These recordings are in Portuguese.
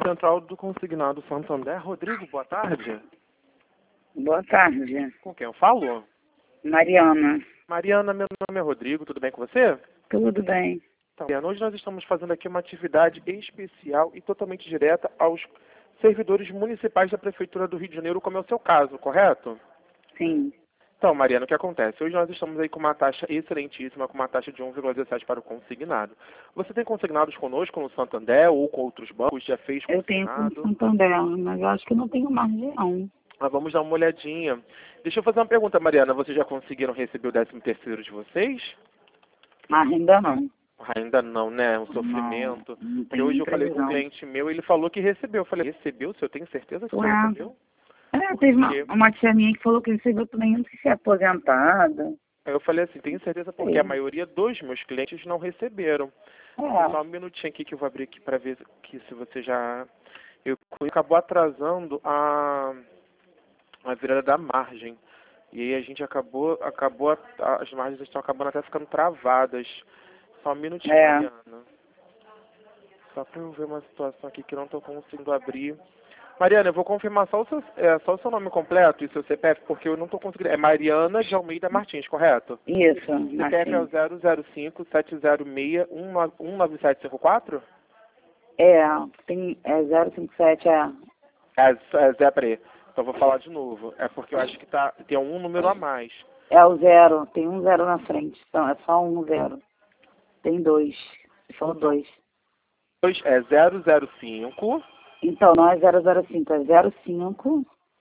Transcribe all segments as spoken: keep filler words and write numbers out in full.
Central do Consignado Santander. Rodrigo, boa tarde. Boa tarde. Com quem eu falo? Mariana. Mariana, meu nome é Rodrigo, tudo bem com você? Tudo bem. Então, Mariana, hoje nós estamos fazendo aqui uma atividade especial e totalmente direta aos servidores municipais da Prefeitura do Rio de Janeiro, como é o seu caso, correto? Sim. Então, Mariana, o que acontece? Hoje nós estamos aí com uma taxa excelentíssima, com uma taxa de um vírgula dezessete para o consignado. Você tem consignados conosco no Santander ou com outros bancos? Já fez Eu tenho com consignado? Santander, mas eu acho que eu não tenho margem não. Ah, vamos dar uma olhadinha. Deixa eu fazer uma pergunta, Mariana. Vocês já conseguiram receber o décimo terceiro de vocês? Mas ainda não. Ah, ainda não, né? Um sofrimento. Não, não Porque tenho hoje eu falei com um previsão. cliente meu e ele falou que recebeu. Eu falei, recebeu? Se eu tenho certeza que você Ué. recebeu? É, teve uma, Porque... uma tia minha que falou que recebeu também, não sei se é aposentada. Aí eu falei assim, tenho certeza porque Sim. a maioria dos meus clientes não receberam. É. Só um minutinho aqui que eu vou abrir aqui para ver que se você já... Eu acabou atrasando a, a virada da margem. E aí a gente acabou, acabou, a- as margens estão acabando até ficando travadas. Só um minutinho, É. Mariana. Só para eu ver uma situação aqui que eu não estou conseguindo abrir. Mariana, eu vou confirmar só o seu, é, só o seu nome completo e seu C P F, porque eu não estou conseguindo. É Mariana de Almeida Martins, correto? Isso, C P F é o assim. zero zero cinco sete zero seis um nove sete cinco quatro? É, tem, é zero cinco sete, é. É, é Zé, peraí. Então eu vou falar de novo. É porque eu acho que tá, tem um número a mais. É o zero, tem um zero na frente. Então, é só um zero. Tem dois. São dois. Dois é zero zero cinco. Então, não é zero zero cinco, é zero cinco.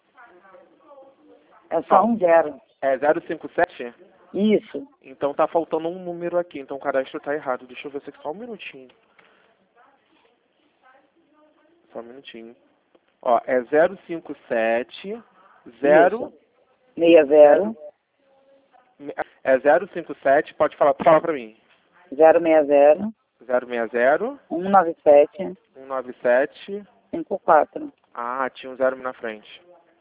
É só Não. um zero. É zero cinco sete? Isso. Então tá faltando um número aqui, então o cadastro tá errado. Deixa eu ver se aqui só um minutinho. Só um minutinho. Ó, é zero cinco sete zero Isso. zero é zero cinco sete, pode falar, fala pra mim. zero seis zero zero seis zero um nove sete um nove sete. cinco quatro. Ah, tinha um zero na frente.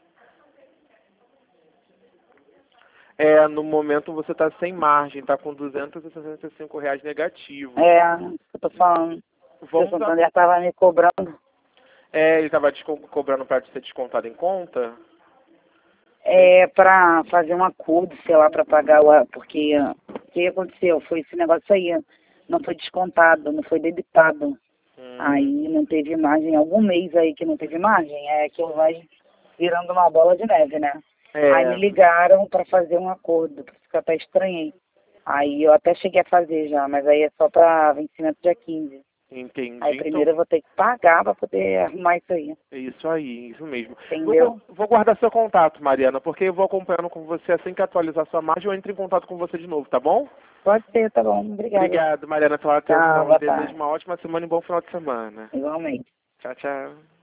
É, no momento você tá sem margem, tá com duzentos e sessenta e cinco reais negativo. É, eu tô falando. O Vamos Santander estava me cobrando. É, ele estava cobrando para ser descontado em conta? É, pra fazer um acordo, sei lá, pra pagar o... Porque o que aconteceu? Foi esse negócio aí. Não foi descontado, não foi debitado. Hum. Aí não teve margem. Algum mês aí que não teve margem, é que vai virando uma bola de neve, né? É. Aí me ligaram pra fazer um acordo, por isso que eu até estranhei. Aí eu até cheguei a fazer já, mas aí é só pra vencimento dia quinze. Entendi. Aí primeiro eu vou ter que pagar pra poder arrumar isso aí. Então, isso aí, isso mesmo. Entendeu? Vou, vou guardar seu contato, Mariana, porque eu vou acompanhando com você assim que atualizar sua margem, eu entro em contato com você de novo, tá bom? Pode ser, tá bom. Obrigada. Obrigado, Mariana, pela atenção. Tchau, Eu boa desejo tarde. uma ótima semana e um bom final de semana. Igualmente. Tchau, tchau.